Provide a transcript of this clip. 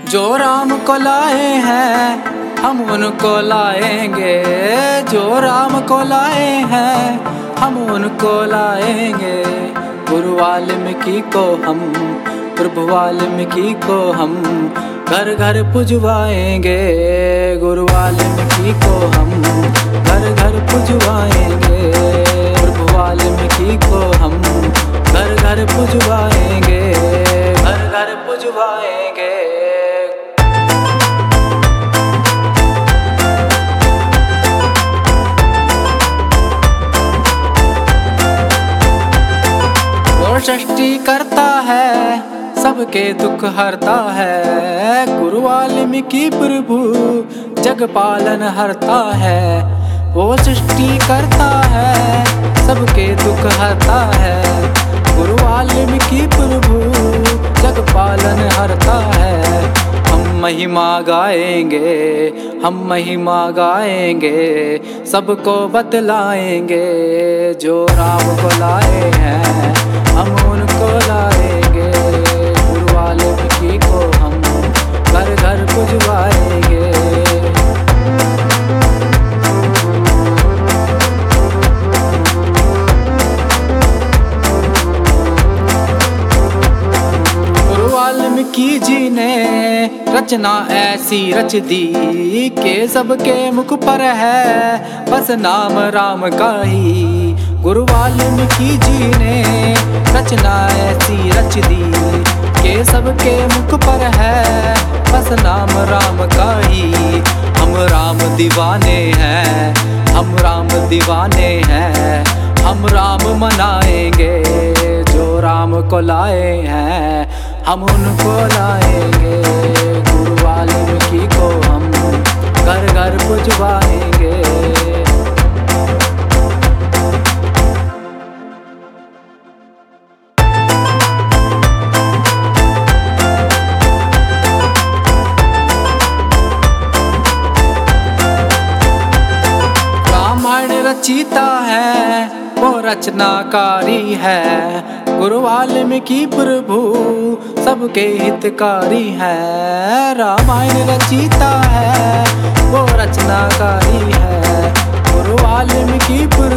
जो राम को लाए हैं हम उनको लाएंगे, जो राम को लाए हैं हम उनको लाएंगे। गुरु वाल्मीकि को हम, प्रभु वाल्मीकि को हम घर घर पुजवाएंगे। गुरु वाल्मीकि को हम घर घर पुजवाएंगे। प्रभु वाल्मीकि को हम घर घर पुजवाएंगे, घर घर पुजवाएंगे। वो सृष्टि करता है सबके दुख हरता है। गुरु वाल्मीकि प्रभु जग पालन हरता है। वो सृष्टि करता है सबके दुख हरता है। गुरु वाल्मीकि प्रभु जग पालन हरता है। हम महिमा गाएंगे, हम महिमा गाएंगे, सबको बतलाएंगे। जो राम को लाए हैं हम उनको लाएंगे। गुरु वाल्मीकि को हम घर घर पुजवाएंगे। गुरु वाल्मीकि जी ने रचना ऐसी रच दी कि सबके मुख पर है बस नाम राम का ही। गुरु वाल्मीकि जी ने रचना ऐसी रच दी कि सबके मुख पर है बस नाम राम का ही। हम राम दीवाने हैं, हम राम दीवाने हैं, हम राम मनाएंगे। जो राम को लाए हैं हम उनको लाएंगे। गुरु वाल्मीकि को हम घर घर पुजवाएंगे। रचयिता है वो रचनाकारी है। गुरु वाल्मीकि प्रभु सबके हितकारी है। रामायण रचयिता है वो रचनाकारी है। गुरु वाल्मीकि